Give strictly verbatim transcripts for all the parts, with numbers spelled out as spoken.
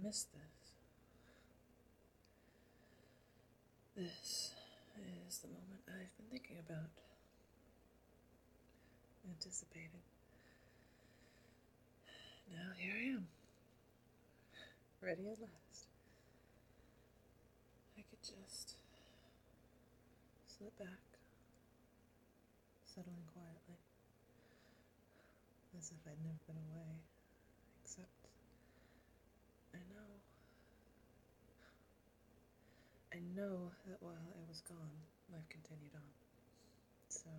miss this. This is the moment I've been thinking about, anticipating. Now here I am, ready at last. I could just slip back, settling quietly, as if I'd never been away, except I know. I know that while I was gone, life continued on. So,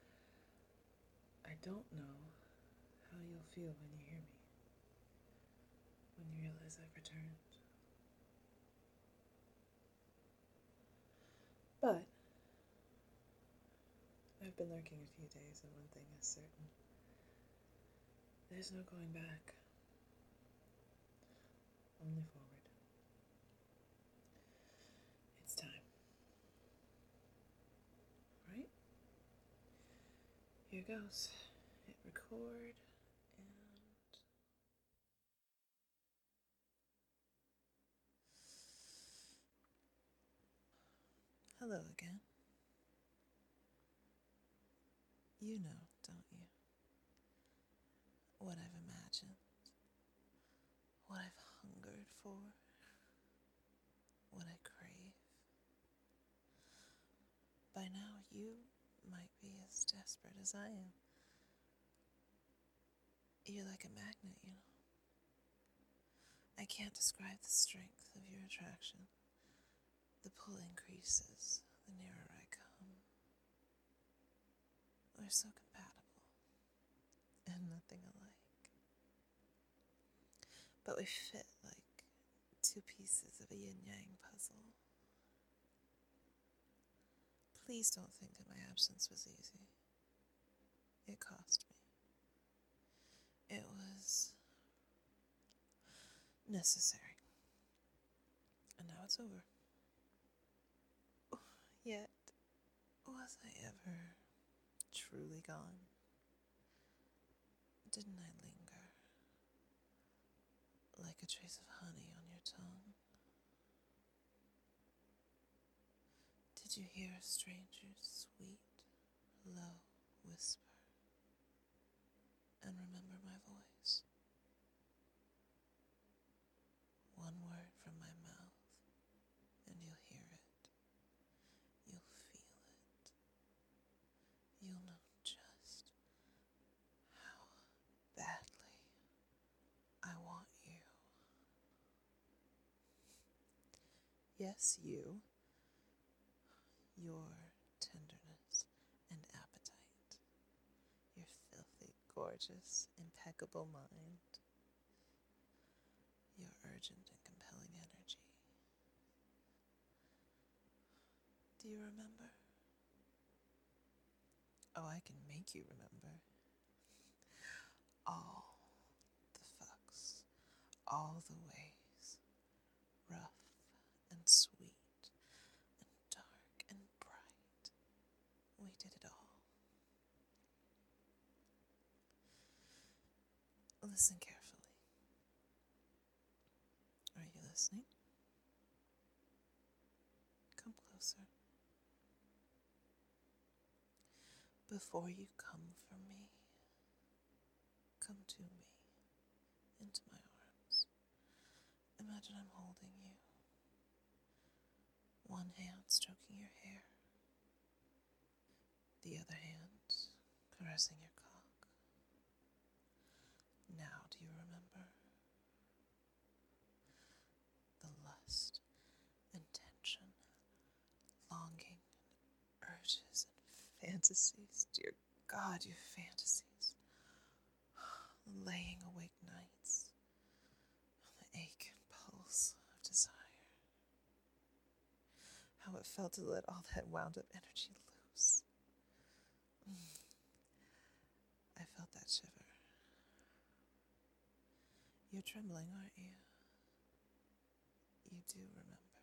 I don't know how you'll feel when you hear me, when you realize I've returned. But, I've been lurking a few days, and one thing is certain. There's no going back. Only forward. It's time. Right? Here goes. Hit record, and... Hello again. You know, don't you? What I've imagined. What I've hungered for. What I crave. By now, you might be as desperate as I am. You're like a magnet, you know. I can't describe the strength of your attraction. The pull increases the nearer I come. We're so compatible, and nothing alike. But we fit like two pieces of a yin-yang puzzle. Please don't think that my absence was easy. It cost me. It was necessary. And now it's over. Yet, was I ever truly gone? Didn't I linger like a trace of honey on your tongue? Did you hear a stranger's sweet, low whisper and remember my voice? One word from my mouth and you'll hear it. You'll feel it. You'll know just how badly I want you. Yes, you. Your tenderness and appetite. Your filthy, gorgeous, impeccable mind. Your urgent and compelling energy. Do you remember? Oh, I can make you remember. All the fucks, all the ways, rough and sweet and dark and bright. We did it all. Listen carefully. Are you listening? Come closer. Before you come for me, come to me, into my arms. Imagine I'm holding you. One hand stroking your hair. The other hand caressing your cock. Now do you remember? The lust and tension, longing, urges and fantasies. Dear God, your fantasies. Laying awake nights. The ache and pulse of desire. How it felt to let all that wound up energy loose. Mm. I felt that shiver. You're trembling, aren't you? You do remember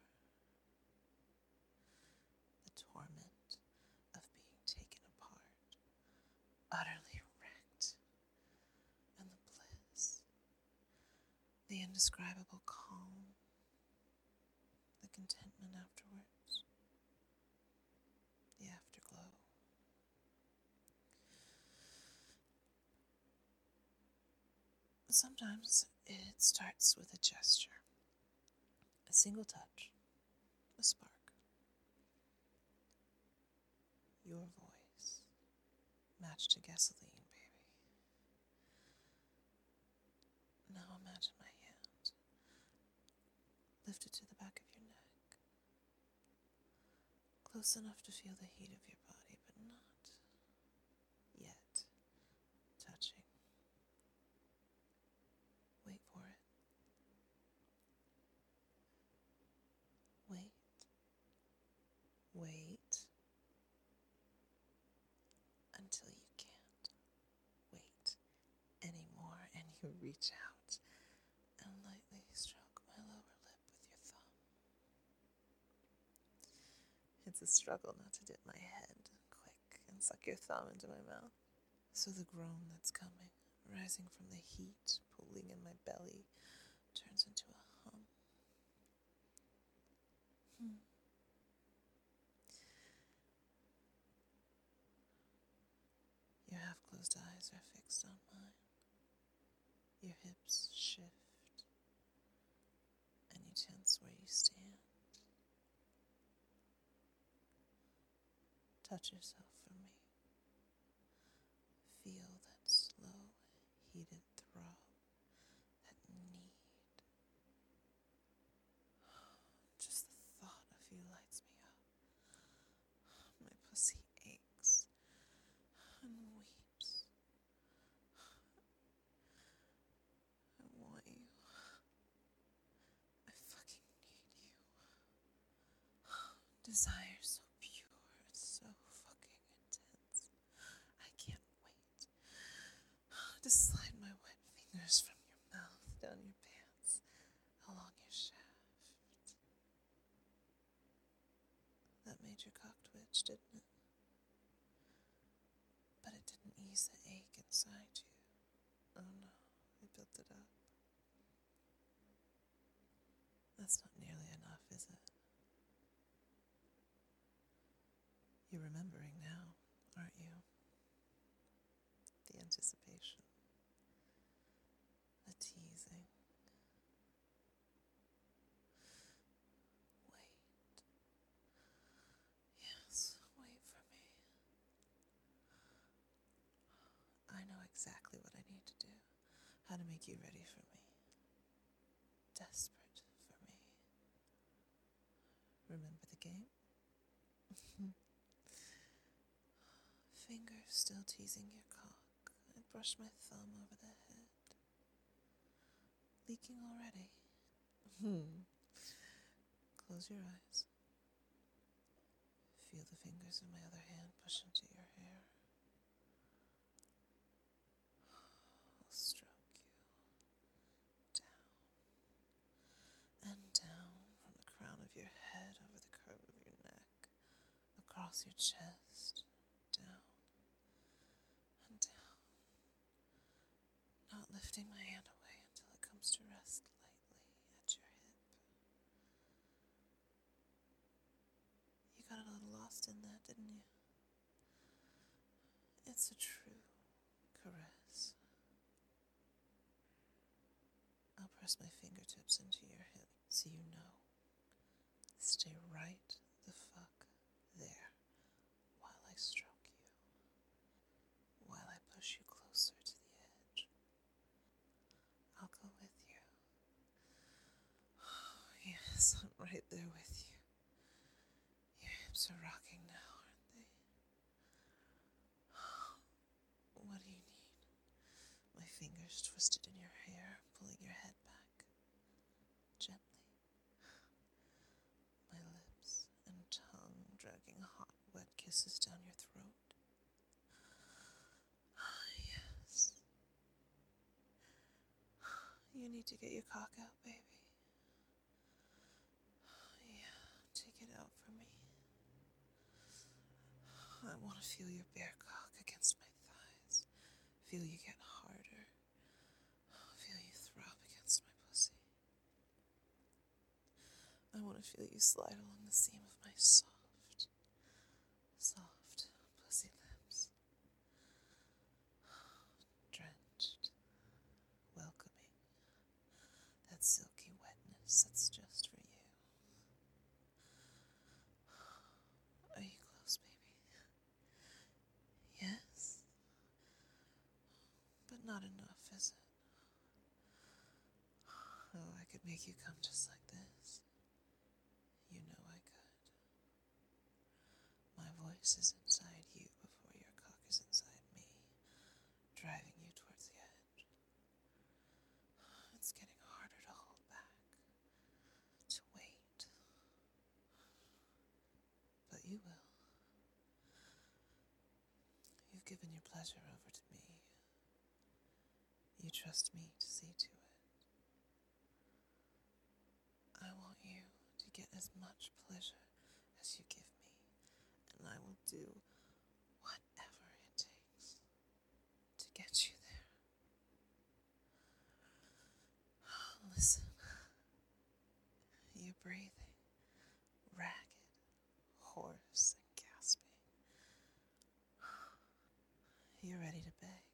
the torment of being taken apart, utterly wrecked, and the bliss, the indescribable indescribable calm, the contentment afterwards, the afterglow. Sometimes it starts with a gesture, a single touch, a spark. Your voice, matched to gasoline, baby. Now imagine my hand lifted to the back of your neck, close enough to feel the heat of your body, but not yet touching. Wait for it. Wait. Wait. Until you can't wait anymore, and you reach out and lightly stroke my lower lip with your thumb. It's a struggle not to dip my head quick and suck your thumb into my mouth. So the groan that's coming, rising from the heat, pooling in my belly, turns into a hum. Hmm. Your half-closed eyes are fixed on mine. Your hips shift, and you tense where you stand. Touch yourself for me. Feel that slow, heated throb, that need. Just the thought of you lights me up. My pussy aches and weeps. I want you. I fucking need you. Desire so pure, so fucking intense. I can't wait to slide my wet fingers from your mouth down your pants, along your shaft. That made your cock twitch, didn't it? But it didn't ease the ache inside you. Oh no, it built it up. That's not nearly enough, is it? You're remembering now, aren't you? The anticipation, the teasing. Wait. Yes, wait for me. I know exactly what I need to do, how to make you ready for me. Desperate for me. Remember the game? Fingers still teasing your cock. I brush my thumb over the head. Leaking already. Hmm. Close your eyes. Feel the fingers of my other hand push into your hair. I'll stroke you. Down. And down from the crown of your head over the curve of your neck. Across your chest. Down. And down. Not lifting my hand away until it comes to rest lightly at your hip. You got a little lost in that, didn't you? It's a true caress. I'll press my fingertips into your hip so you know. Stay right the fuck there while I stroke you, while I push you closer to the edge. I'll go with you. Oh, yes, I'm right there with you. Your hips are rocking now, aren't they? What do you need? My fingers twisted in your hair, pulling your head back. Gently. My lips and tongue dragging hot, wet kisses down your throat. Ah, yes. You need to get your cock out, baby. Yeah, take it out for me. I want to feel your bare cock against my thighs. Feel you get harder. Feel you throb against my pussy. feel you slide along the seam of my soft, soft pussy lips. Drenched, welcoming, that silky wetness that's just for you. Are you close, baby? Yes? But not enough, is it? Oh, I could make you come just like this. You know I could. My voice is inside you before your cock is inside me, driving you towards the edge. It's getting harder to hold back, to wait. But you will. You've given your pleasure over to me. You trust me to see to it. I want you to get as much pleasure as you give me, and I will do whatever it takes to get you there. Listen, you're breathing, ragged, hoarse, and gasping. You're ready to beg.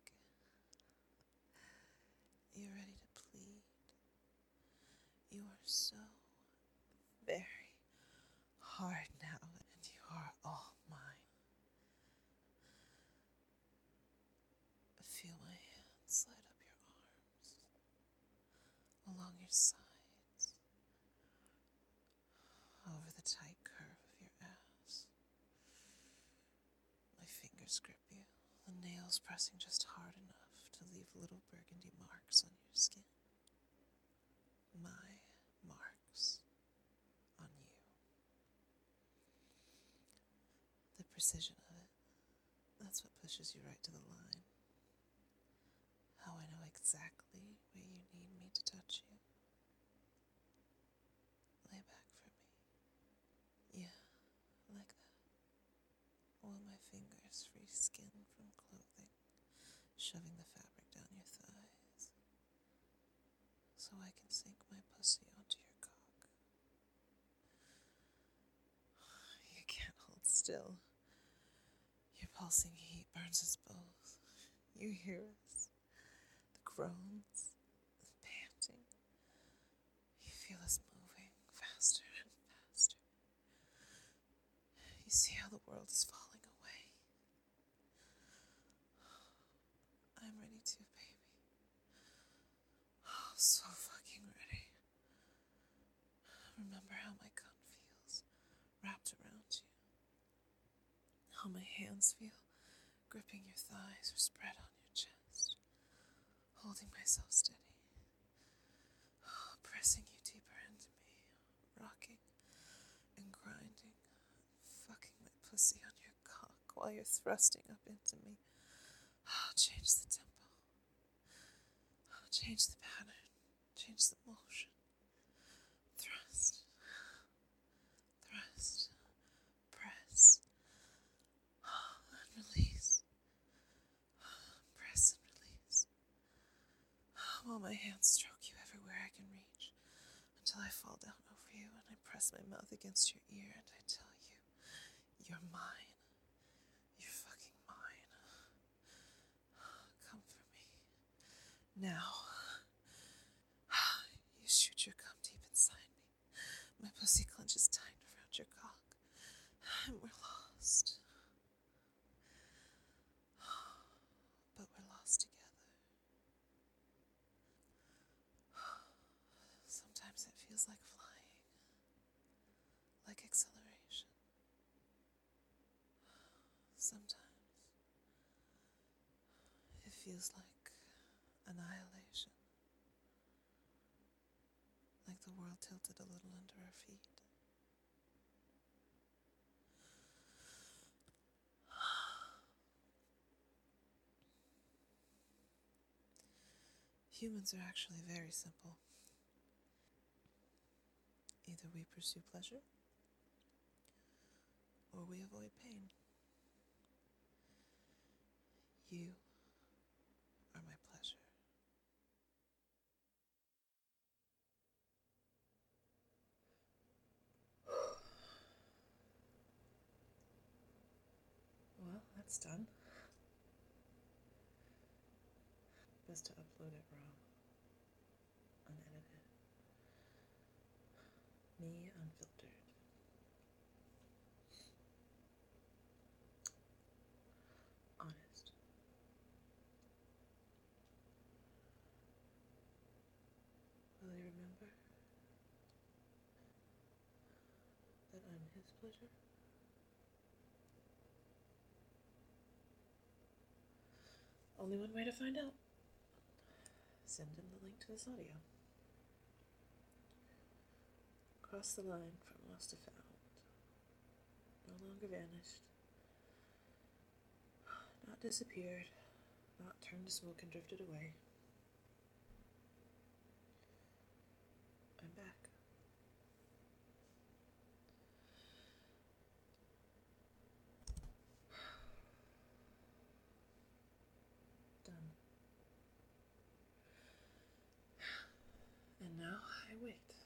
You're ready to plead. You are so very hard now, and you are all mine. Feel my hands slide up your arms, along your sides, over the tight curve of your ass. My fingers grip you, the nails pressing just hard enough to leave little burgundy marks on your skin. My marks on you. The precision of it, that's what pushes you right to the line. How I know exactly where you need me to touch you. Lay back for me. Yeah, like that. While my fingers free skin from clothing, shoving the fabric down your thighs, so I can sink my pussy onto your cock. You can't hold still. Your pulsing heat burns us both. You hear us, the groans, the panting. You feel us moving faster and faster. You see how the world is falling away. I'm ready too, baby. Oh, so fucking ready. Remember how my gun feels wrapped around you. How my hands feel gripping your thighs or spread on your chest. Holding myself steady. Oh, pressing you deeper into me. Rocking and grinding. Fucking my pussy on your cock while you're thrusting up into me. Oh, change the tempo. Oh, change the pattern. Change the motion. Thrust. Thrust. Press. Oh, and release. Press and release. While my hands stroke you everywhere I can reach, until I fall down over you and I press my mouth against your ear and I tell you, you're mine. You're fucking mine. Come for me. Now. You shoot your cum deep inside me. My pussy clenches tight around your cock. And we're lost. But we're lost together. Sometimes it feels like flying. Like acceleration. Sometimes it feels like annihilation. Like the world tilted a little under our feet. Humans are actually very simple. Either we pursue pleasure, or we avoid pain. You are my pleasure. it's done. Best to upload it raw, unedited. Me unfiltered. Honest. Will he remember that I'm his pleasure? Only one way to find out. Send him the link to this audio. Cross the line from lost to found. No longer vanished. Not disappeared. Not turned to smoke and drifted away. I'm back. Done. And now I wait.